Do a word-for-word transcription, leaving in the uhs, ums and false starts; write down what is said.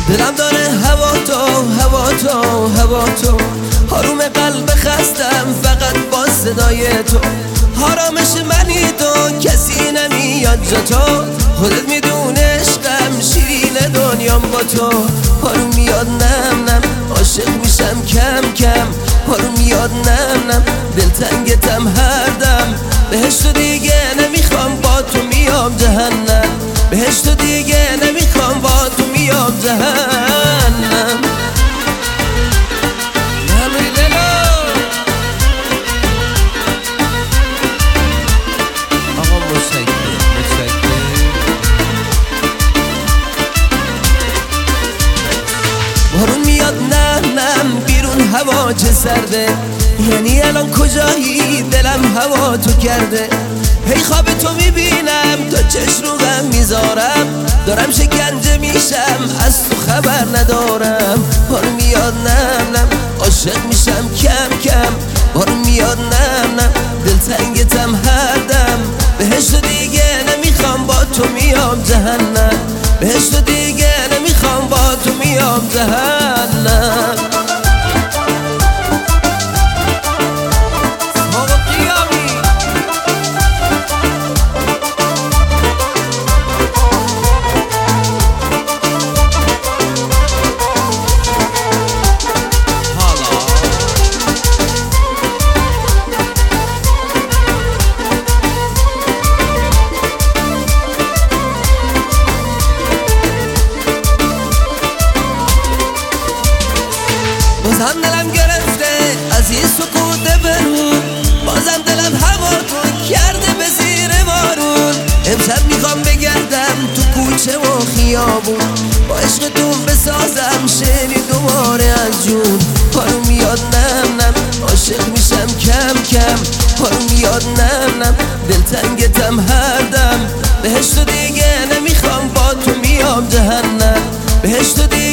دلم داره هوا تو هوا تو هوا تو، حروم قلب خستم فقط با صدای تو. حرامش منی تو، کسی نمیاد جا تو، خودت میدونه عشقم شیرین دنیام با تو. حروم میاد نم نم عاشق میشم کم کم، حروم میاد نم نم دلتنگتم هر دم. بهشت دیگه نمیخوام با تو میام جهنم، بهشت دیگه نمیخوام با تو میام جهنم. بارون میاد نم نم بیرون هوا چه سرده، یعنی الان کجایی دلم هوا تو کرده. هی خواب تو میبینم تا چش رو غم میذارم، دارم شکنجه میشم از تو خبر ندارم. بارون میاد نم نم عاشق میشم کم کم، بارون میاد نم نم دلتنگتم هر دم. بهشت دیگه نمیخوام با تو میام جهنم، بهشت دیگه نمیخوام با تو میام جهنم. بازم دلم گرفته از این سکوت برون، بازم دلم هوا تو کرده به زیر بارون. امشب میخوام بگردم تو کوچه و خیابون، با عشقتون بسازم شعری دوباره از جون. حالو میاد نم نم عاشق میشم کم کم، حالو میاد نم نم دلتنگتم هر دم. بهشت دیگه نمیخوام با تو میام جهنم، بهشت دیگه